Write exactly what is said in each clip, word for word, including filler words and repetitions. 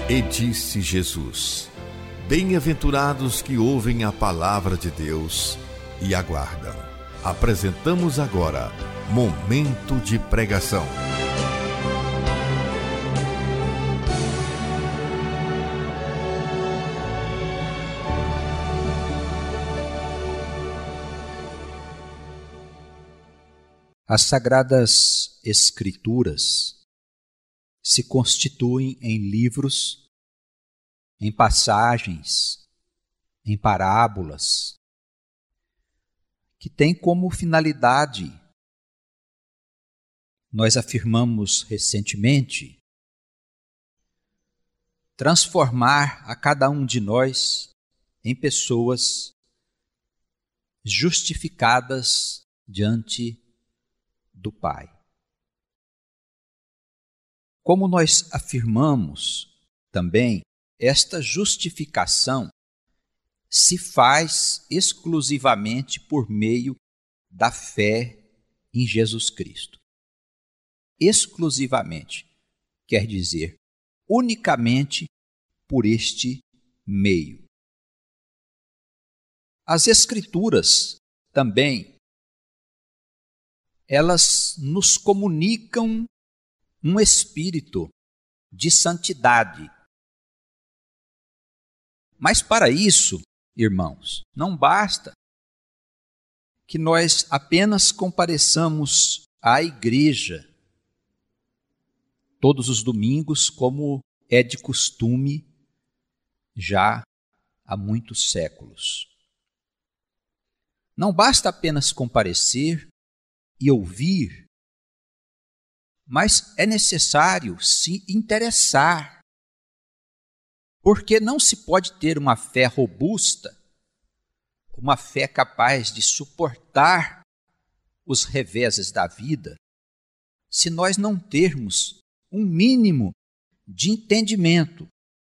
E disse Jesus: Bem-aventurados que ouvem a palavra de Deus e aguardam. Apresentamos agora Momento de Pregação. As Sagradas Escrituras se constituem em livros, em passagens, em parábolas, que têm como finalidade, nós afirmamos recentemente, transformar a cada um de nós em pessoas justificadas diante do Pai. Como nós afirmamos também, esta justificação se faz exclusivamente por meio da fé em Jesus Cristo. Exclusivamente, quer dizer, unicamente por este meio. As Escrituras também, elas nos comunicam um espírito de santidade. Mas para isso, irmãos, não basta que nós apenas compareçamos à igreja todos os domingos, como é de costume já há muitos séculos. Não basta apenas comparecer e ouvir, mas é necessário se interessar, porque não se pode ter uma fé robusta, uma fé capaz de suportar os reveses da vida, se nós não termos um mínimo de entendimento.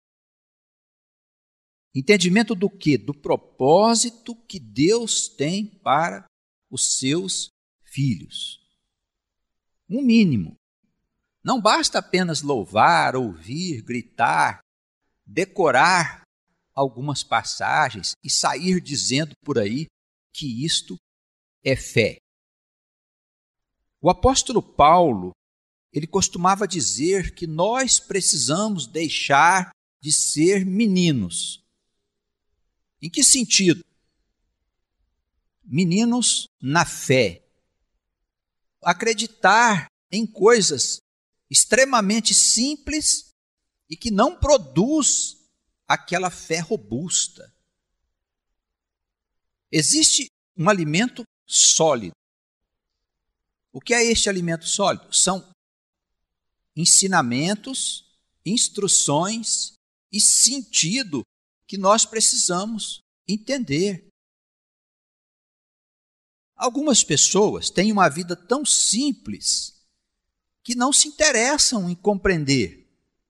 Entendimento do quê? Do propósito que Deus tem para os seus filhos. Um mínimo. Não basta apenas louvar, ouvir, gritar, decorar algumas passagens e sair dizendo por aí que isto é fé. O apóstolo Paulo, ele costumava dizer que nós precisamos deixar de ser meninos. Em que sentido? Meninos na fé. Acreditar em coisas extremamente simples e que não produz aquela fé robusta. Existe um alimento sólido. O que é este alimento sólido? São ensinamentos, instruções e sentido que nós precisamos entender. Algumas pessoas têm uma vida tão simples que não se interessam em compreender.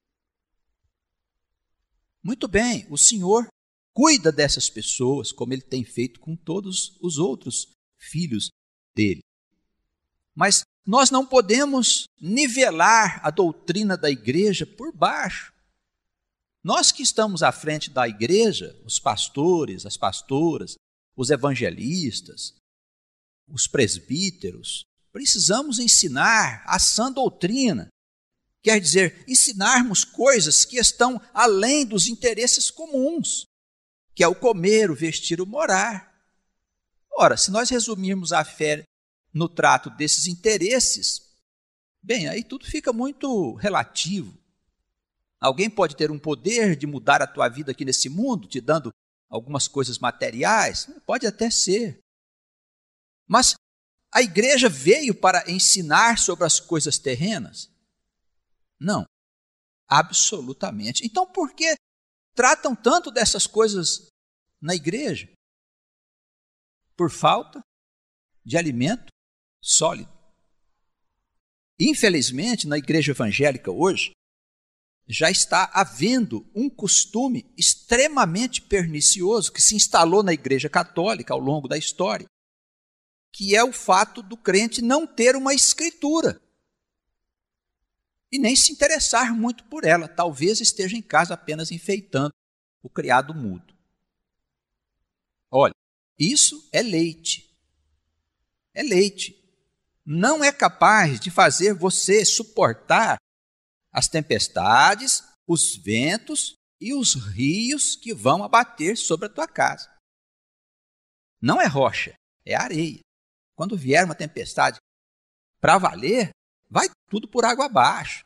Muito bem, o Senhor cuida dessas pessoas, como Ele tem feito com todos os outros filhos dele. Mas nós não podemos nivelar a doutrina da igreja por baixo. Nós que estamos à frente da igreja, os pastores, as pastoras, os evangelistas, os presbíteros, precisamos ensinar a sã doutrina. Quer dizer, ensinarmos coisas que estão além dos interesses comuns, que é o comer, o vestir, o morar. Ora, se nós resumirmos a fé no trato desses interesses, bem, aí tudo fica muito relativo. Alguém pode ter um poder de mudar a tua vida aqui nesse mundo, te dando algumas coisas materiais? Pode até ser. Mas a igreja veio para ensinar sobre as coisas terrenas? Não, absolutamente. Então, por que tratam tanto dessas coisas na igreja? Por falta de alimento sólido. Infelizmente, na igreja evangélica hoje, já está havendo um costume extremamente pernicioso que se instalou na igreja católica ao longo da história, que é o fato do crente não ter uma escritura. e nem se interessar muito por ela. Talvez esteja em casa apenas enfeitando o criado mudo. Olha, isso é leite. É leite. Não é capaz de fazer você suportar as tempestades, os ventos e os rios que vão abater sobre a tua casa. Não é rocha, é areia. Quando vier uma tempestade para valer, vai tudo por água abaixo.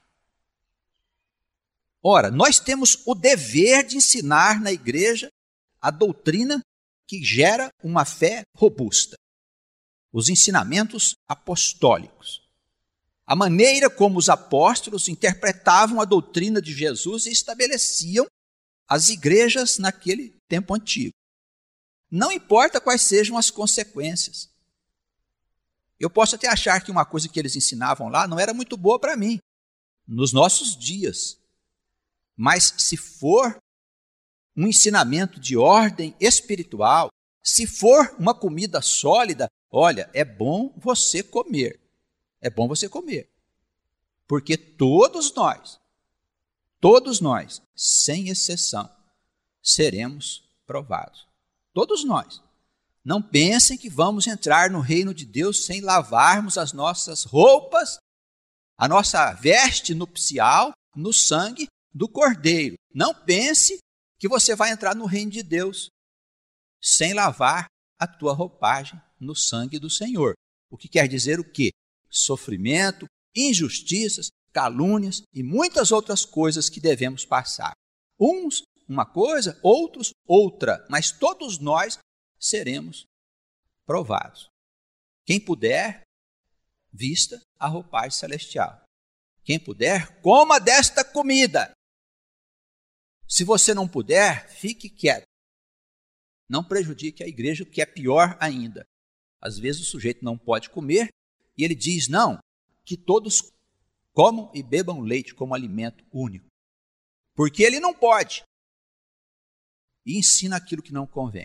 Ora, nós temos o dever de ensinar na igreja a doutrina que gera uma fé robusta. Os ensinamentos apostólicos. A maneira como os apóstolos interpretavam a doutrina de Jesus e estabeleciam as igrejas naquele tempo antigo. Não importa quais sejam as consequências. Eu posso até achar que uma coisa que eles ensinavam lá não era muito boa para mim, nos nossos dias. Mas se for um ensinamento de ordem espiritual, se for uma comida sólida, olha, é bom você comer. É bom você comer. Porque todos nós, todos nós, sem exceção, seremos provados. Todos nós. Não pensem que vamos entrar no reino de Deus sem lavarmos as nossas roupas, a nossa veste nupcial, no sangue do Cordeiro. Não pense que você vai entrar no reino de Deus sem lavar a tua roupagem no sangue do Senhor. O que quer dizer o quê? Sofrimento, injustiças, calúnias e muitas outras coisas que devemos passar. Uns uma coisa, outros outra, mas todos nós seremos provados. Quem puder, vista a roupagem celestial. Quem puder, coma desta comida. Se você não puder, fique quieto. Não prejudique a igreja, o que é pior ainda. Às vezes o sujeito não pode comer e ele diz, não, que todos comam e bebam leite como alimento único. Porque ele não pode. E ensina aquilo que não convém.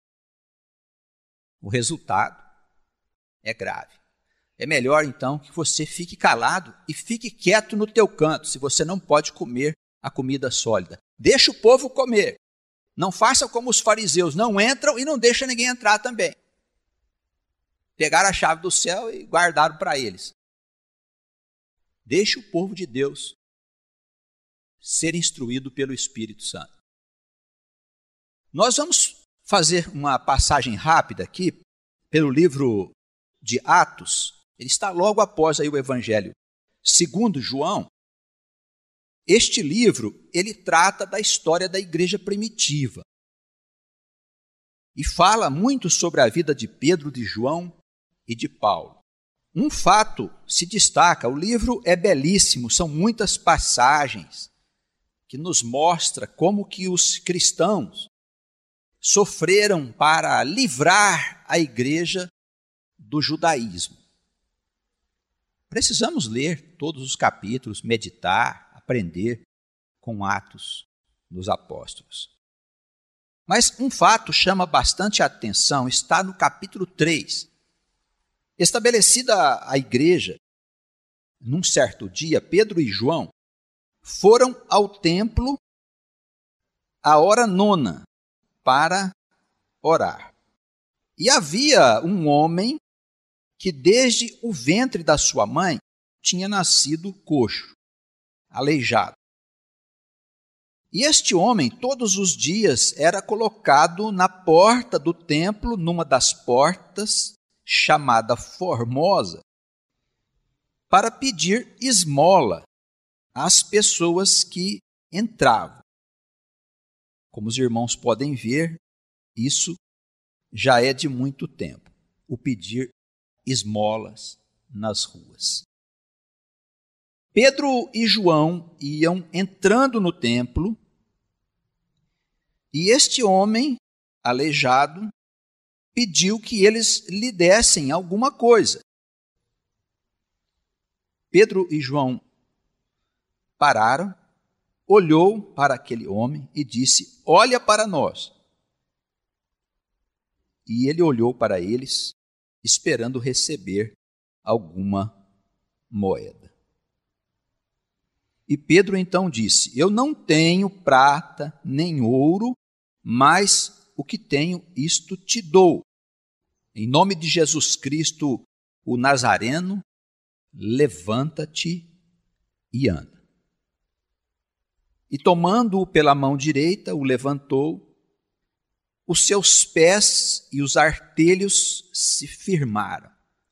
O resultado é grave. É melhor, então, que você fique calado e fique quieto no teu canto, se você não pode comer a comida sólida. Deixa o povo comer. Não faça como os fariseus, não entram e não deixa ninguém entrar também. Pegaram a chave do céu e guardaram para eles. Deixe o povo de Deus ser instruído pelo Espírito Santo. Nós vamos fazer uma passagem rápida aqui pelo livro de Atos. Ele está logo após aí o Evangelho segundo João. Este livro, ele trata da história da igreja primitiva. E fala muito sobre a vida de Pedro, de João e de Paulo. Um fato se destaca, o livro é belíssimo, são muitas passagens que nos mostra como que os cristãos sofreram para livrar a igreja do judaísmo. Precisamos ler todos os capítulos, meditar, aprender com Atos dos Apóstolos. Mas um fato chama bastante a atenção, está no capítulo três. Estabelecida a igreja, num certo dia, Pedro e João foram ao templo à hora nona para orar. E havia um homem que desde o ventre da sua mãe tinha nascido coxo, aleijado. E este homem, todos os dias, era colocado na porta do templo, numa das portas, chamada Formosa, para pedir esmola às pessoas que entravam. Como os irmãos podem ver, isso já é de muito tempo, o pedir esmolas nas ruas. Pedro e João iam entrando no templo e este homem, aleijado, pediu que eles lhe dessem alguma coisa. Pedro e João pararam, olhou para aquele homem e disse, olha para nós. E ele olhou para eles, esperando receber alguma moeda. E Pedro então disse: eu não tenho prata nem ouro, mas o que tenho, isto te dou. Em nome de Jesus Cristo, o Nazareno, levanta-te e anda. E tomando-o pela mão direita, o levantou. Os seus pés e os artelhos se firmaram.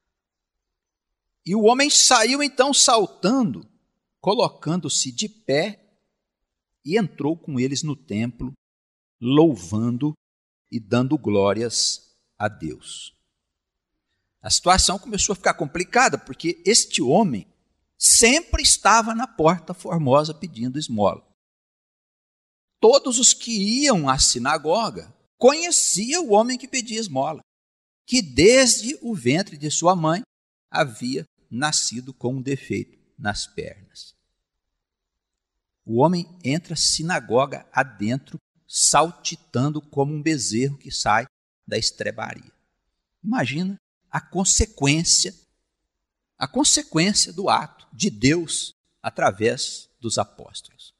E o homem saiu então saltando, colocando-se de pé, e entrou com eles no templo, louvando e dando glórias a Deus. A situação começou a ficar complicada, porque este homem sempre estava na Porta Formosa pedindo esmola. Todos os que iam à sinagoga conheciam o homem que pedia esmola, que desde o ventre de sua mãe havia nascido com um defeito nas pernas. O homem entra sinagoga adentro, saltitando como um bezerro que sai da estrebaria. Imagina a consequência, a consequência do ato de Deus através dos apóstolos.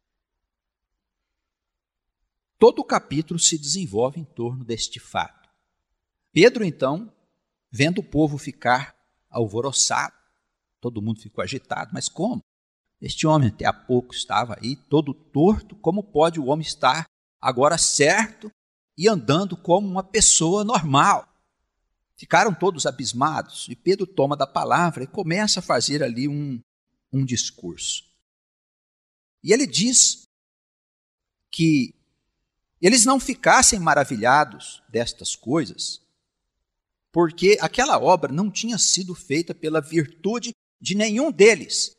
Todo o capítulo se desenvolve em torno deste fato. Pedro, então, vendo o povo ficar alvoroçado, todo mundo ficou agitado, mas como? Este homem até há pouco estava aí todo torto, como pode o homem estar agora certo e andando como uma pessoa normal? Ficaram todos abismados e Pedro toma da palavra e começa a fazer ali um, um discurso. E ele diz que eles não ficassem maravilhados destas coisas, porque aquela obra não tinha sido feita pela virtude de nenhum deles,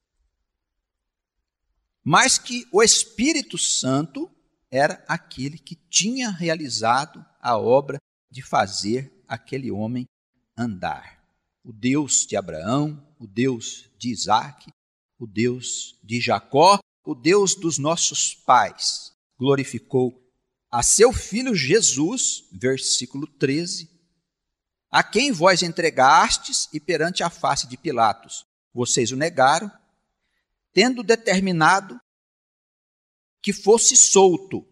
mas que o Espírito Santo era aquele que tinha realizado a obra de fazer aquele homem andar. O Deus de Abraão, o Deus de Isaque, o Deus de Jacó, o Deus dos nossos pais, glorificou a seu filho Jesus, versículo treze, a quem vós entregastes e perante a face de Pilatos vocês o negaram, tendo determinado que fosse solto.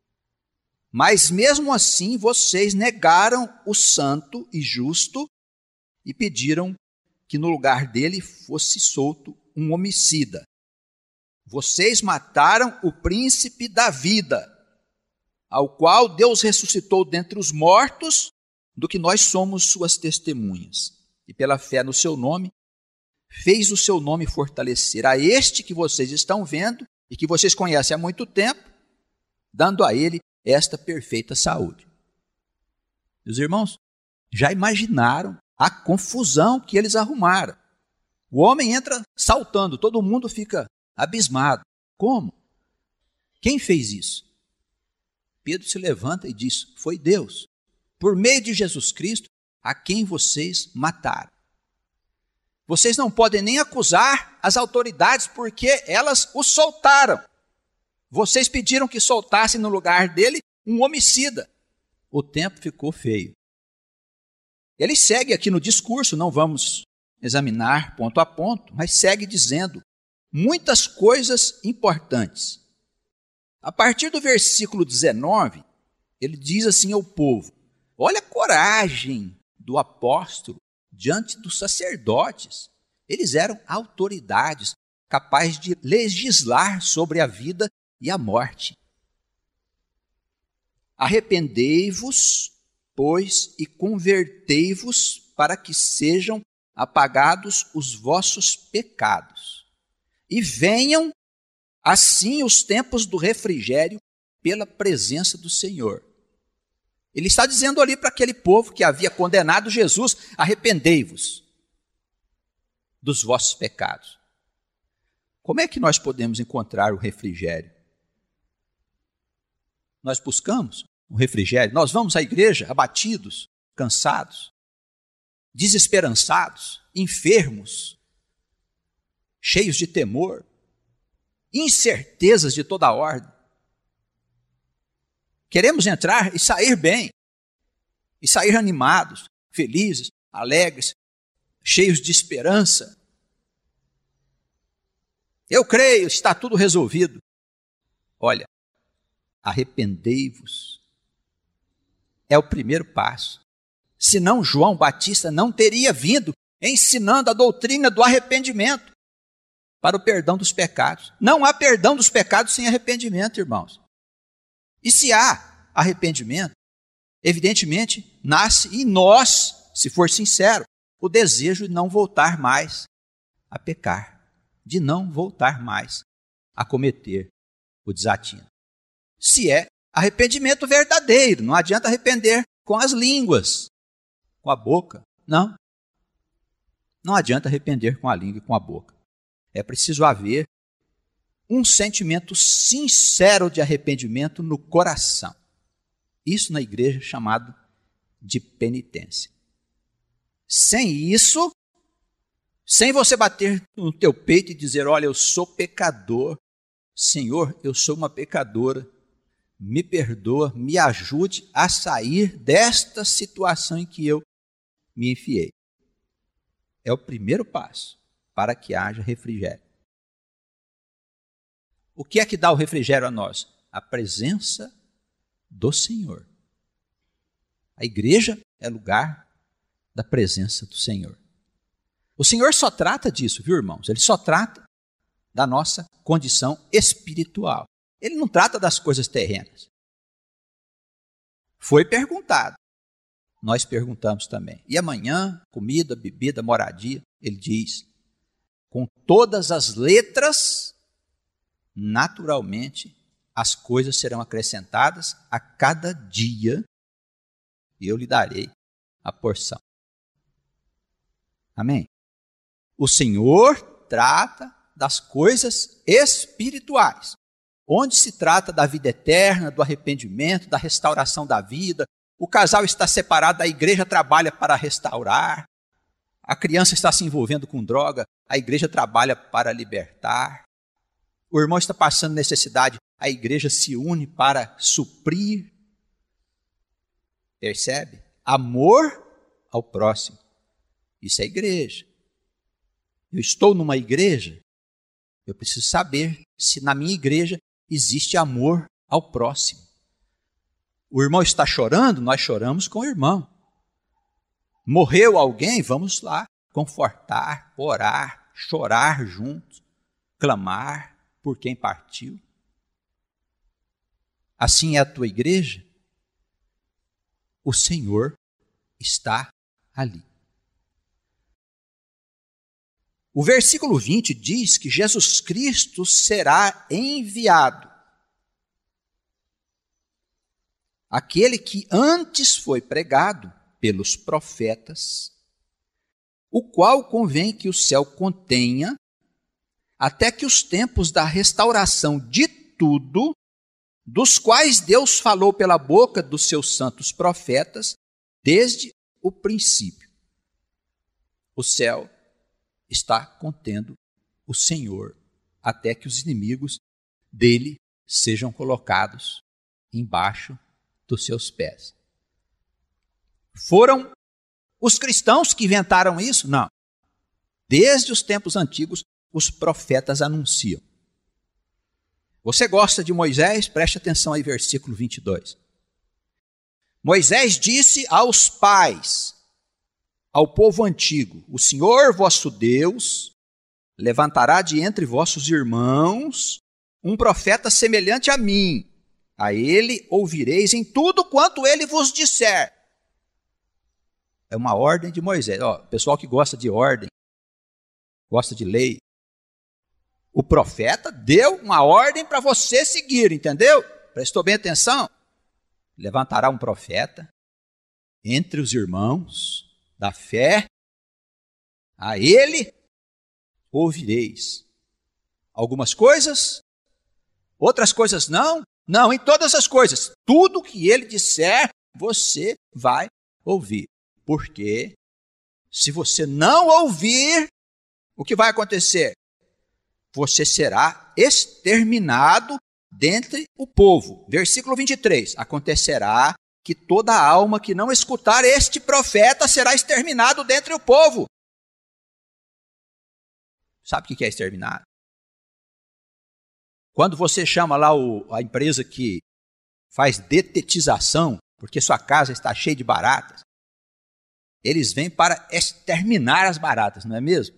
Mas mesmo assim vocês negaram o santo e justo e pediram que no lugar dele fosse solto um homicida. Vocês mataram o príncipe da vida, ao qual Deus ressuscitou dentre os mortos, do que nós somos suas testemunhas. E pela fé no seu nome, fez o seu nome fortalecer a este que vocês estão vendo e que vocês conhecem há muito tempo, dando a ele esta perfeita saúde. Meus irmãos, já imaginaram a confusão que eles arrumaram? O homem entra saltando, todo mundo fica abismado. Como? Quem fez isso? Pedro se levanta e diz: foi Deus, por meio de Jesus Cristo, a quem vocês mataram. Vocês não podem nem acusar as autoridades, porque elas o soltaram. Vocês pediram que soltassem no lugar dele um homicida. O tempo ficou feio. Ele segue aqui no discurso, não vamos examinar ponto a ponto, mas segue dizendo muitas coisas importantes. A partir do versículo dezenove, ele diz assim ao povo: olha a coragem do apóstolo diante dos sacerdotes. Eles eram autoridades capazes de legislar sobre a vida e a morte. Arrependei-vos, pois, e convertei-vos para que sejam apagados os vossos pecados. E venham assim os tempos do refrigério pela presença do Senhor. Ele está dizendo ali para aquele povo que havia condenado Jesus: arrependei-vos dos vossos pecados. Como é que nós podemos encontrar o refrigério? Nós buscamos o refrigério, nós vamos à igreja abatidos, cansados, desesperançados, enfermos, cheios de temor, incertezas de toda ordem. Queremos entrar e sair bem, e sair animados, felizes, alegres, cheios de esperança. Eu creio, está tudo resolvido. Olha, arrependei-vos. É o primeiro passo. Senão João Batista não teria vindo ensinando a doutrina do arrependimento para o perdão dos pecados. Não há perdão dos pecados sem arrependimento, irmãos. E se há arrependimento, evidentemente, nasce em nós, se for sincero, o desejo de não voltar mais a pecar, de não voltar mais a cometer o desatino. Se é arrependimento verdadeiro, não adianta arrepender com as línguas, com a boca, não. Não adianta arrepender com a língua e com a boca. É preciso haver um sentimento sincero de arrependimento no coração. Isso na igreja é chamado de penitência. Sem isso, sem você bater no teu peito e dizer, olha, eu sou pecador, Senhor, eu sou uma pecadora, me perdoa, me ajude a sair desta situação em que eu me enfiei. É o primeiro passo para que haja refrigério. O que é que dá o refrigério a nós? A presença do Senhor. A igreja é lugar da presença do Senhor. O Senhor só trata disso, viu, irmãos? Ele só trata da nossa condição espiritual. Ele não trata das coisas terrenas. Foi perguntado. Nós perguntamos também. E amanhã, comida, bebida, moradia, ele diz, com todas as letras, naturalmente, as coisas serão acrescentadas a cada dia e eu lhe darei a porção. Amém? O Senhor trata das coisas espirituais, onde se trata da vida eterna, do arrependimento, da restauração da vida. O casal está separado, a igreja trabalha para restaurar. A criança está se envolvendo com droga, a igreja trabalha para libertar. O irmão está passando necessidade, a igreja se une para suprir. Percebe? Amor ao próximo. Isso é igreja. Eu estou numa igreja, eu preciso saber se na minha igreja existe amor ao próximo. O irmão está chorando, nós choramos com o irmão. Morreu alguém, vamos lá confortar, orar, chorar juntos, clamar por quem partiu. Assim é a tua igreja? O Senhor está ali. O versículo vinte diz que Jesus Cristo será enviado. Aquele que antes foi pregado pelos profetas, o qual convém que o céu contenha, até que os tempos da restauração de tudo, dos quais Deus falou pela boca dos seus santos profetas, desde o princípio. O céu está contendo o Senhor, até que os inimigos dele sejam colocados embaixo dos seus pés. Foram os cristãos que inventaram isso? Não. Desde os tempos antigos, os profetas anunciam. Você gosta de Moisés? Preste atenção aí, versículo vinte e dois. Moisés disse aos pais, ao povo antigo, o Senhor vosso Deus levantará de entre vossos irmãos um profeta semelhante a mim. A ele ouvireis em tudo quanto ele vos disser. É uma ordem de Moisés. Ó, pessoal que gosta de ordem, gosta de lei. O profeta deu uma ordem para você seguir, entendeu? Prestou bem atenção? Levantará um profeta entre os irmãos da fé. A ele ouvireis. Algumas coisas, outras coisas não. Não, em todas as coisas, tudo que ele disser, você vai ouvir. Porque se você não ouvir, o que vai acontecer? Você será exterminado dentre o povo. Versículo vinte e três. Acontecerá que toda alma que não escutar este profeta será exterminado dentre o povo. Sabe o que é exterminado? Quando você chama lá o, a empresa que faz detetização, porque sua casa está cheia de baratas, eles vêm para exterminar as baratas, não é mesmo?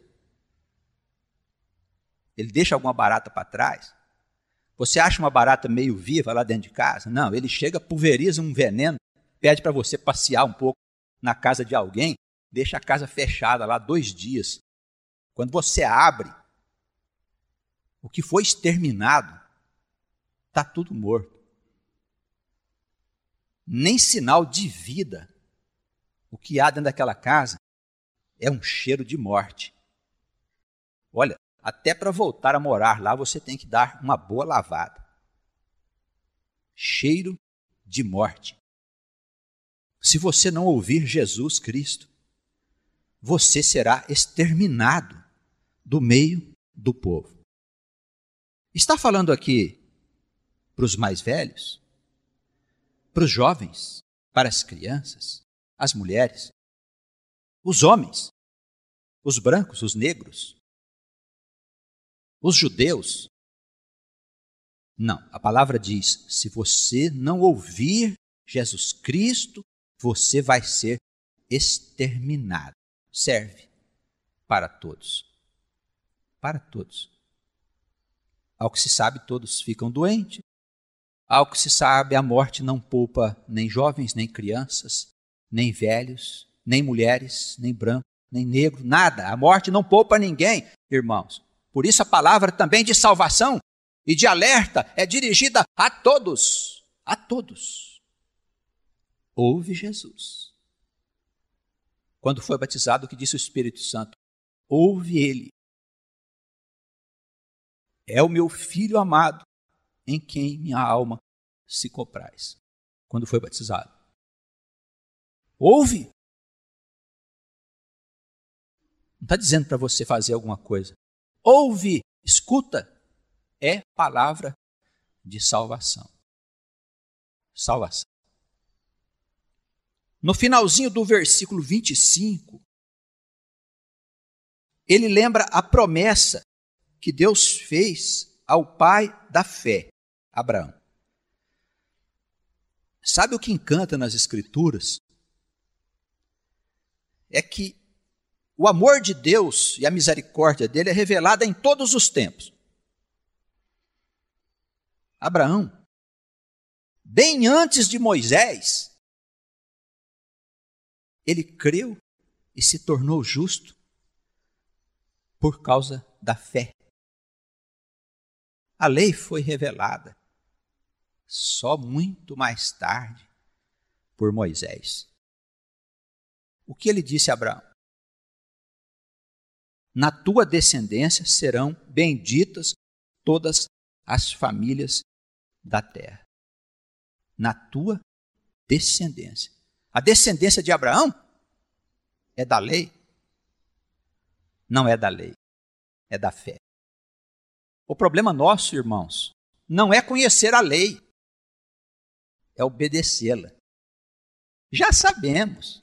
Ele deixa alguma barata para trás. Você acha uma barata meio viva lá dentro de casa? Não, ele chega, pulveriza um veneno, pede para você passear um pouco na casa de alguém, deixa a casa fechada lá dois dias. Quando você abre, o que foi exterminado está tudo morto. Nem sinal de vida. O que há dentro daquela casa é um cheiro de morte. Olha, até para voltar a morar lá, você tem que dar uma boa lavada. Cheiro de morte. Se você não ouvir Jesus Cristo, você será exterminado do meio do povo. Está falando aqui para os mais velhos, para os jovens, para as crianças, as mulheres, os homens, os brancos, os negros, os judeus. Não, a palavra diz, se você não ouvir Jesus Cristo, você vai ser exterminado. Serve para todos. Para todos. Ao que se sabe, todos ficam doentes. Ao que se sabe, a morte não poupa nem jovens, nem crianças, nem velhos, nem mulheres, nem branco, nem negro, nada. A morte não poupa ninguém, irmãos. Por isso a palavra também de salvação e de alerta é dirigida a todos, a todos. Ouve Jesus. Quando foi batizado, o que disse o Espírito Santo? Ouve ele. É o meu filho amado, em quem minha alma se compraz. Quando foi batizado. Ouve. Não está dizendo para você fazer alguma coisa. Ouve, escuta. É palavra de salvação. Salvação. No finalzinho do versículo vinte e cinco, ele lembra a promessa que Deus fez ao pai da fé, Abraão. Sabe o que encanta nas Escrituras? É que o amor de Deus e a misericórdia dele é revelada em todos os tempos. Abraão, bem antes de Moisés, ele creu e se tornou justo por causa da fé. A lei foi revelada só muito mais tarde por Moisés. O que ele disse a Abraão? Na tua descendência serão benditas todas as famílias da terra. Na tua descendência. A descendência de Abraão é da lei? Não é da lei, é da fé. O problema nosso, irmãos, não é conhecer a lei, é obedecê-la. Já sabemos.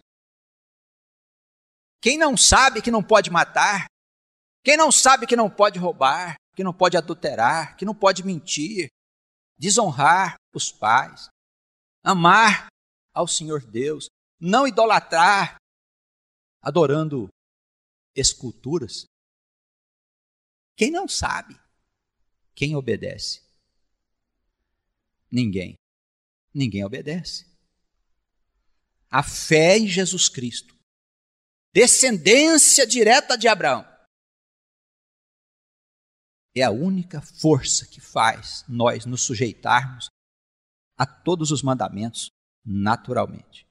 Quem não sabe que não pode matar, quem não sabe que não pode roubar, que não pode adulterar, que não pode mentir, desonrar os pais, amar ao Senhor Deus, não idolatrar, adorando esculturas. Quem não sabe? Quem obedece? Ninguém. Ninguém obedece. A fé em Jesus Cristo, descendência direta de Abraão, é a única força que faz nós nos sujeitarmos a todos os mandamentos naturalmente.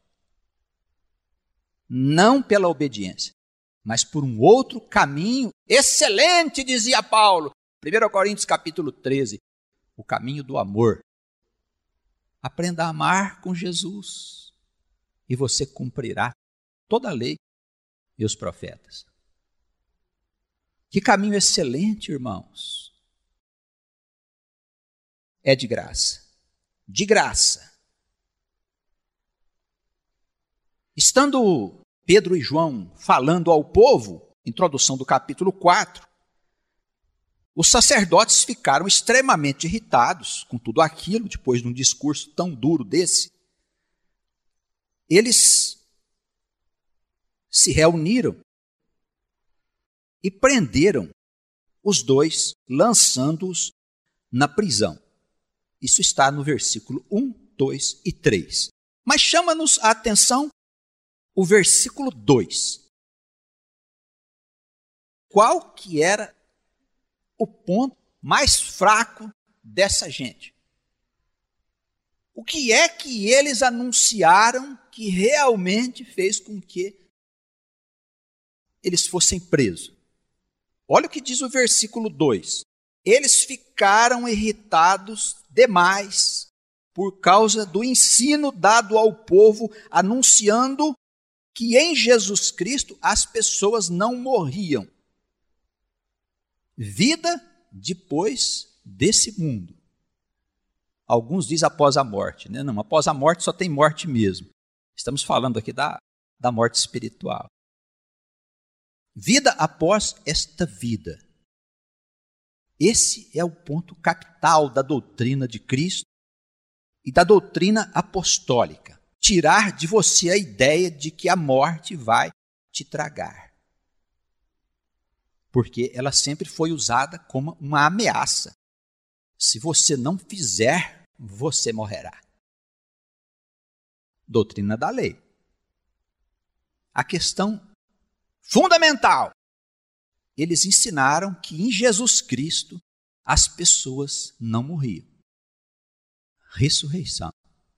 Não pela obediência, mas por um outro caminho excelente, dizia Paulo, primeiro Coríntios capítulo treze, o caminho do amor. Aprenda a amar com Jesus e você cumprirá toda a lei e os profetas. Que caminho excelente, irmãos. É de graça. De graça. Estando Pedro e João falando ao povo, introdução do capítulo quatro, Os sacerdotes ficaram extremamente irritados com tudo aquilo, depois de um discurso tão duro desse. Eles se reuniram e prenderam os dois, lançando-os na prisão. Isso está no versículo um, dois e três. Mas chama-nos a atenção o versículo dois. Qual que era o ponto mais fraco dessa gente? O que é que eles anunciaram que realmente fez com que eles fossem presos? Olha o que diz o versículo dois. Eles ficaram irritados demais por causa do ensino dado ao povo, anunciando que em Jesus Cristo as pessoas não morriam. Vida depois desse mundo. Alguns dizem após a morte, né? Não, após a morte só tem morte mesmo. Estamos falando aqui da, da morte espiritual. Vida após esta vida. Esse é o ponto capital da doutrina de Cristo e da doutrina apostólica. Tirar de você a ideia de que a morte vai te tragar. Porque ela sempre foi usada como uma ameaça. Se você não fizer, você morrerá. Doutrina da lei. A questão fundamental. Eles ensinaram que em Jesus Cristo as pessoas não morriam. Ressurreição.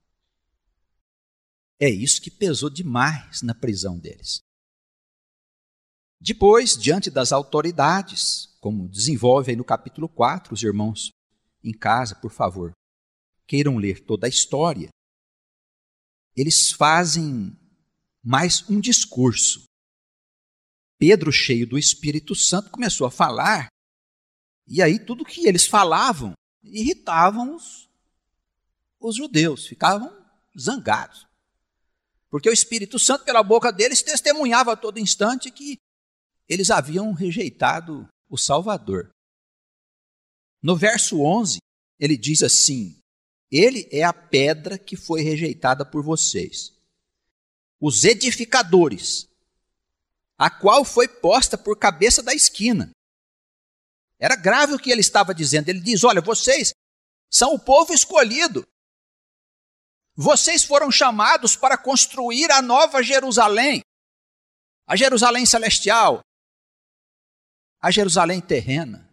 É isso que pesou demais na prisão deles. Depois, diante das autoridades, como desenvolve aí no capítulo quatro, os irmãos em casa, por favor, queiram ler toda a história, eles fazem mais um discurso. Pedro, cheio do Espírito Santo, começou a falar, e aí tudo que eles falavam irritavam os, os judeus, ficavam zangados. Porque o Espírito Santo, pela boca deles, testemunhava a todo instante que eles haviam rejeitado o Salvador. No verso onze, ele diz assim: ele é a pedra que foi rejeitada por vocês, os edificadores, a qual foi posta por cabeça da esquina. Era grave o que ele estava dizendo. Ele diz: olha, vocês são o povo escolhido. Vocês foram chamados para construir a nova Jerusalém, a Jerusalém celestial, a Jerusalém terrena,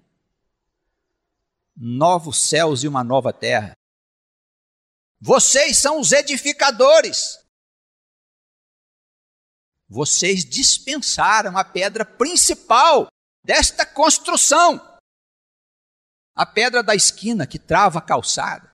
novos céus e uma nova terra. Vocês são os edificadores. Vocês dispensaram a pedra principal desta construção, a pedra da esquina que trava a calçada,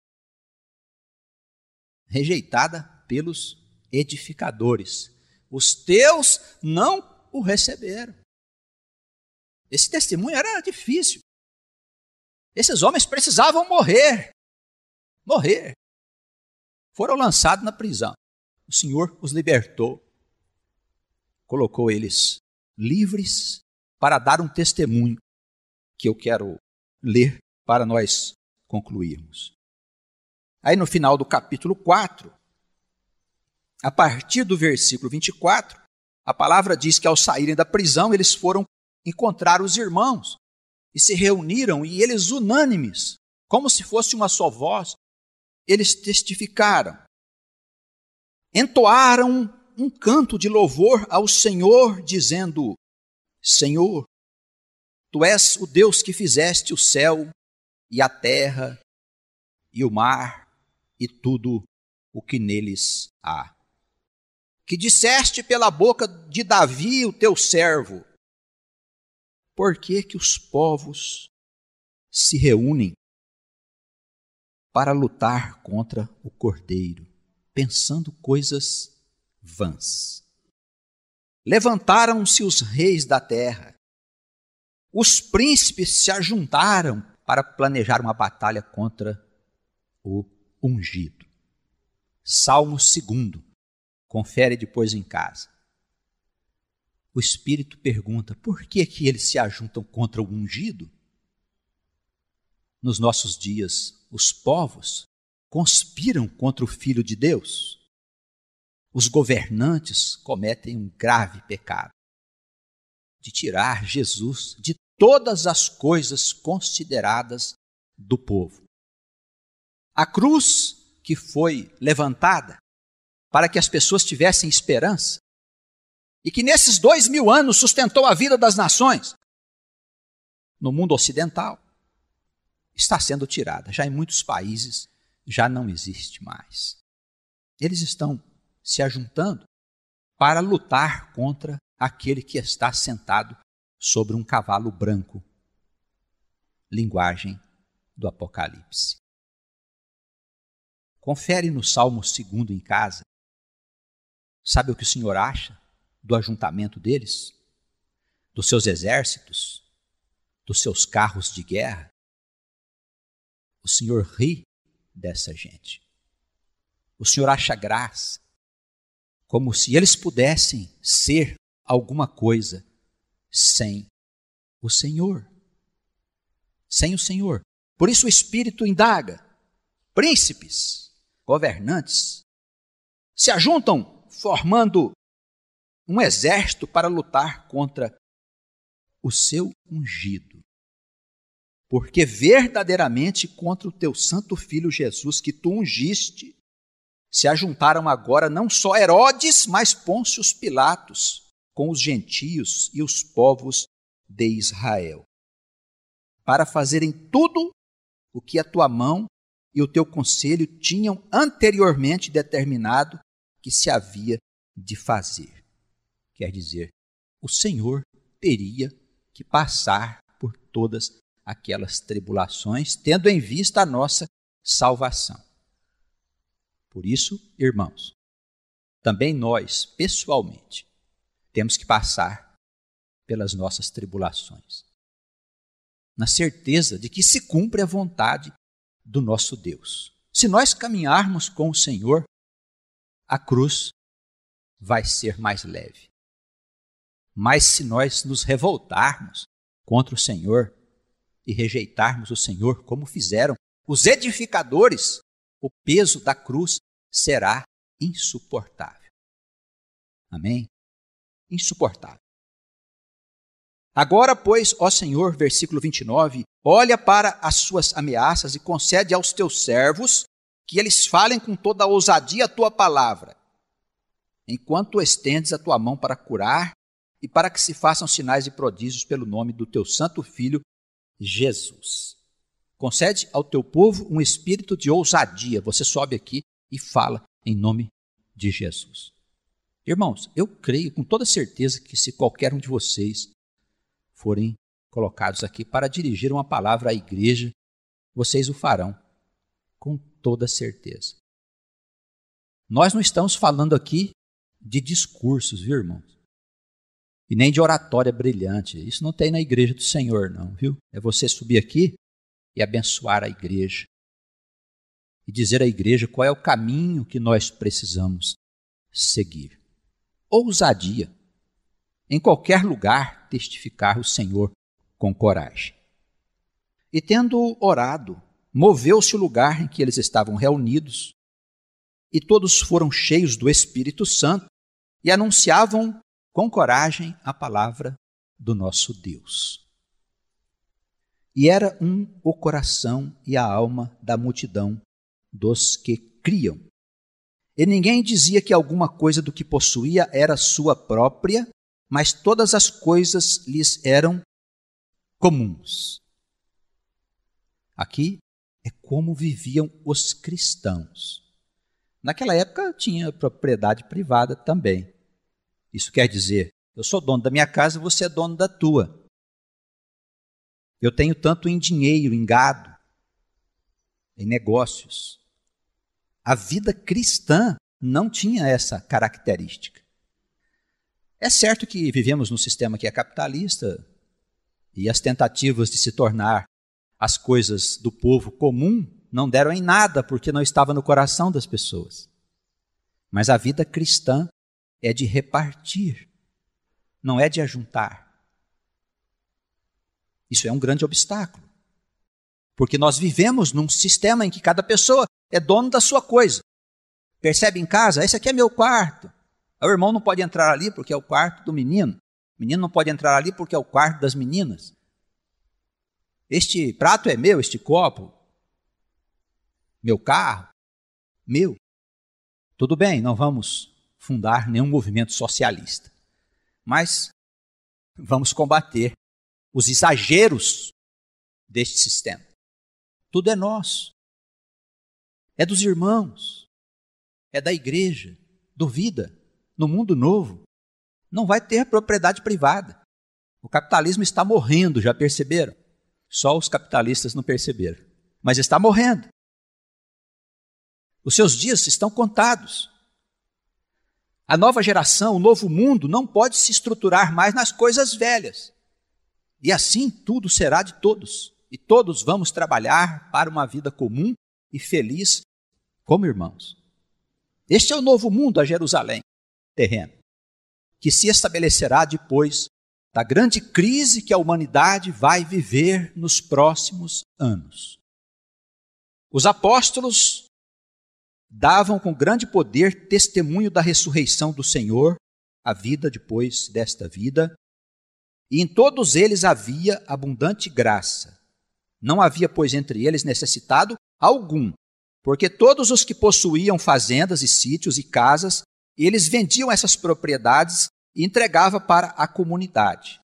rejeitada pelos edificadores. Os teus não o receberam. Esse testemunho era difícil. Esses homens precisavam morrer. Morrer. Foram lançados na prisão. O Senhor os libertou. Colocou eles livres para dar um testemunho que eu quero ler para nós concluirmos. Aí no final do capítulo quatro, a partir do versículo vinte e quatro, a palavra diz que ao saírem da prisão, eles foram encontrar os irmãos e se reuniram, e eles unânimes, como se fosse uma só voz, eles testificaram. Entoaram um canto de louvor ao Senhor, dizendo: Senhor, Tu és o Deus que fizeste o céu e a terra e o mar e tudo o que neles há. Que disseste pela boca de Davi, o teu servo: por que que os povos se reúnem para lutar contra o Cordeiro, pensando coisas vãs? Levantaram-se os reis da terra, os príncipes se ajuntaram para planejar uma batalha contra o ungido. Salmo segundo, confere depois em casa. O Espírito pergunta: por que que eles se ajuntam contra o ungido? nos nossos dias os povos conspiram contra o Filho de Deus. Os governantes cometem um grave pecado de tirar Jesus de todas as coisas consideradas do povo. A cruz que foi levantada para que as pessoas tivessem esperança e que nesses dois mil anos sustentou a vida das nações, no mundo ocidental, está sendo tirada. Já em muitos países já não existe mais. Eles estão se ajuntando para lutar contra aquele que está sentado sobre um cavalo branco. Linguagem do Apocalipse. Confere no Salmo segundo em casa. Sabe o que o Senhor acha do ajuntamento deles? Dos seus exércitos? Dos seus carros de guerra? O Senhor ri dessa gente. O Senhor acha graça, como se eles pudessem ser alguma coisa sem o Senhor. Sem o Senhor. Por isso o Espírito indaga. Príncipes, governantes, se ajuntam formando um exército para lutar contra o seu ungido. Porque verdadeiramente contra o teu santo Filho Jesus, que tu ungiste, se ajuntaram agora não só Herodes, mas Pôncio Pilatos, com os gentios e os povos de Israel, para fazerem tudo o que a tua mão e o teu conselho tinham anteriormente determinado que se havia de fazer. Quer dizer, o Senhor teria que passar por todas aquelas tribulações, tendo em vista a nossa salvação. Por isso, irmãos, também nós, pessoalmente, temos que passar pelas nossas tribulações, na certeza de que se cumpre a vontade do nosso Deus. Se nós caminharmos com o Senhor, a cruz vai ser mais leve. Mas se nós nos revoltarmos contra o Senhor e rejeitarmos o Senhor, como fizeram os edificadores, o peso da cruz será insuportável. Amém? Insuportável. Agora, pois, ó Senhor, versículo vinte e nove, olha para as suas ameaças e concede aos teus servos que eles falem com toda a ousadia a tua palavra, enquanto estendes a tua mão para curar e para que se façam sinais e prodígios pelo nome do teu santo Filho, Jesus. Concede ao teu povo um espírito de ousadia. Você sobe aqui e fala em nome de Jesus. Irmãos, eu creio com toda certeza que se qualquer um de vocês forem colocados aqui para dirigir uma palavra à igreja, vocês o farão, com toda certeza. Nós não estamos falando aqui de discursos, viu, irmãos? E nem de oratória brilhante. Isso não tem na igreja do Senhor, não, viu? É você subir aqui e abençoar a igreja. E dizer à igreja qual é o caminho que nós precisamos seguir. Ousadia. Em qualquer lugar, testificar o Senhor com coragem. E tendo orado, moveu-se o lugar em que eles estavam reunidos, e todos foram cheios do Espírito Santo e anunciavam com coragem a palavra do nosso Deus. E era um o coração e a alma da multidão dos que criam. E ninguém dizia que alguma coisa do que possuía era sua própria, mas todas as coisas lhes eram comuns. Aqui é como viviam os cristãos. Naquela época tinha propriedade privada também. Isso quer dizer, eu sou dono da minha casa, você é dono da tua. Eu tenho tanto em dinheiro, em gado, em negócios. A vida cristã não tinha essa característica. É certo que vivemos num sistema que é capitalista e as tentativas de se tornar as coisas do povo comum não deram em nada porque não estava no coração das pessoas. Mas a vida cristã é de repartir, não é de ajuntar. Isso é um grande obstáculo. Porque nós vivemos num sistema em que cada pessoa é dono da sua coisa. Percebe em casa? Esse aqui é meu quarto. O irmão não pode entrar ali porque é o quarto do menino. O menino não pode entrar ali porque é o quarto das meninas. Este prato é meu, este copo, meu carro, meu. Tudo bem, não vamos fundar nenhum movimento socialista, mas vamos combater os exageros deste sistema. Tudo é nosso, é dos irmãos, é da igreja, do Vida, no mundo novo. Não vai ter propriedade privada. O capitalismo está morrendo, já perceberam? Só os capitalistas não perceberam, mas está morrendo. Os seus dias estão contados. A nova geração, o novo mundo, não pode se estruturar mais nas coisas velhas. E assim tudo será de todos. E todos vamos trabalhar para uma vida comum e feliz como irmãos. Este é o novo mundo, a Jerusalém terreno, que se estabelecerá depois da grande crise que a humanidade vai viver nos próximos anos. Os apóstolos davam com grande poder testemunho da ressurreição do Senhor, a vida depois desta vida, e em todos eles havia abundante graça. Não havia, pois, entre eles necessitado algum, porque todos os que possuíam fazendas e sítios e casas, eles vendiam essas propriedades e entregava para a comunidade,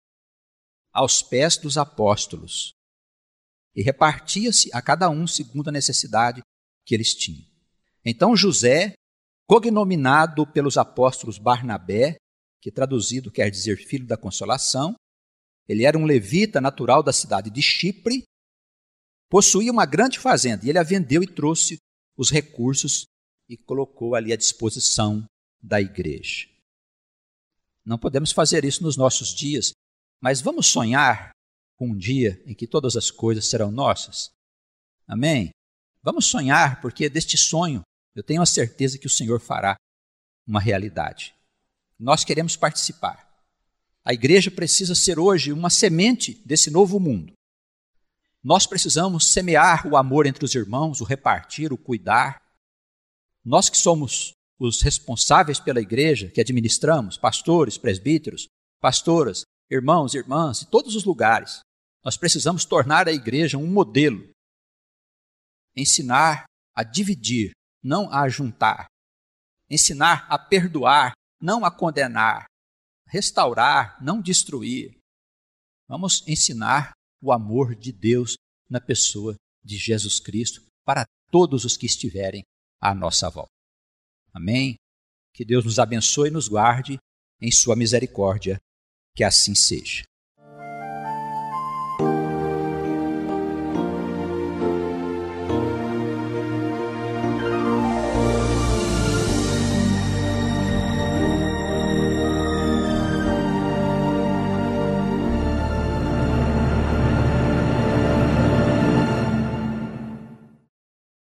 aos pés dos apóstolos, e repartia-se a cada um segundo a necessidade que eles tinham. Então José, cognominado pelos apóstolos Barnabé, que traduzido quer dizer filho da consolação, ele era um levita natural da cidade de Chipre, possuía uma grande fazenda, e ele a vendeu e trouxe os recursos e colocou ali à disposição da igreja. Não podemos fazer isso nos nossos dias, mas vamos sonhar com um dia em que todas as coisas serão nossas? Amém? Vamos sonhar, porque deste sonho eu tenho a certeza que o Senhor fará uma realidade. Nós queremos participar. A igreja precisa ser hoje uma semente desse novo mundo. Nós precisamos semear o amor entre os irmãos, o repartir, o cuidar. Nós que somos os responsáveis pela igreja, que administramos, pastores, presbíteros, pastoras, irmãos, irmãs, em todos os lugares, nós precisamos tornar a igreja um modelo. Ensinar a dividir, não a juntar. Ensinar a perdoar, não a condenar. Restaurar, não destruir. Vamos ensinar o amor de Deus na pessoa de Jesus Cristo para todos os que estiverem à nossa volta. Amém? Que Deus nos abençoe e nos guarde em sua misericórdia. Que assim seja.